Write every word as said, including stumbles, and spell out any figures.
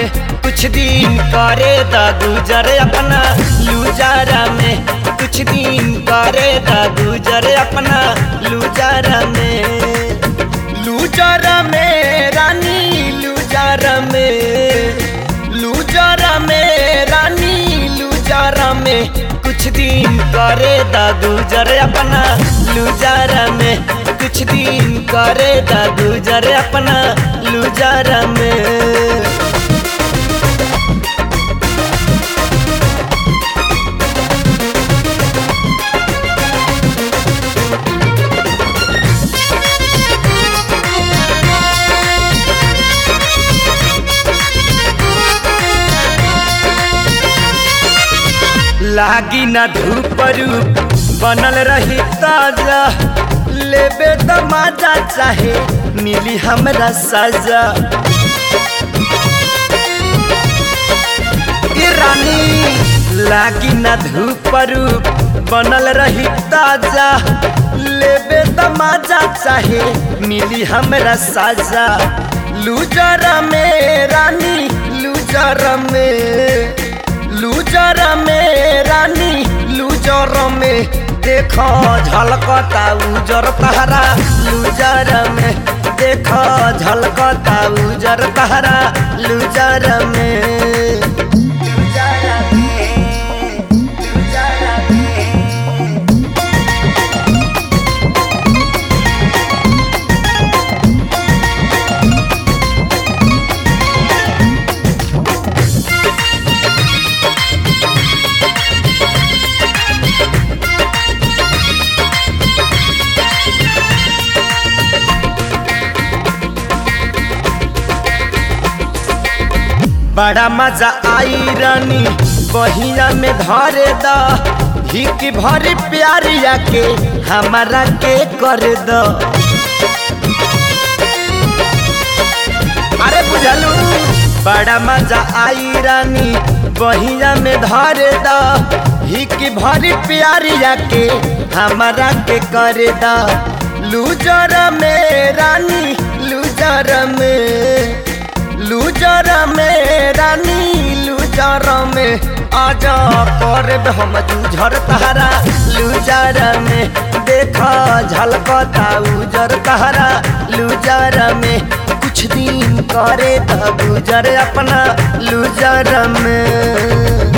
में कुछ दिन करे दा गुजर अपना लूजारा में कुछ दिन करे दा गुजर अपना लूजारा में लूजारा में रानी लूजारा में लूजारा में रानी लूजारा में कुछ दिन करे दा गुजर अपना लूजारा में कुछ दिन करे दा गुजर अपना लूजारा में। लागी ना धूप रूप बनल रही ताजा लेबे त मजा चाहे मिली हमरा सजा ए रानी लागी ना धूप रूप बनल रही ताजा लेबे त मजा चाहे मिली हमरा सजा लूजरा में रानी लूजरा में लूजरा में रानी लूजरा में देखो झलकता उजर तहरा लूजरा में देखो झलकता उजर तहरा लूजरा में लूजरा में लूजरा में। बड़ा मजा आई रानी बहिया में धरे दा हिक भर प्यारिया के हमारा के कर द अरे बुझलू बड़ा मजा आई रानी बहिया में धरे दा हिक भर प्यारिया के हमारा के कर दा लूजरा में रानी लूजरा में लूजरा में रानी लूजरा में आजा कर हम जूझर तहरा लूजरा में देखा झलकता उजर तहरा लूजरा में कुछ दिन करे दा गुजर अपना लूजरा में।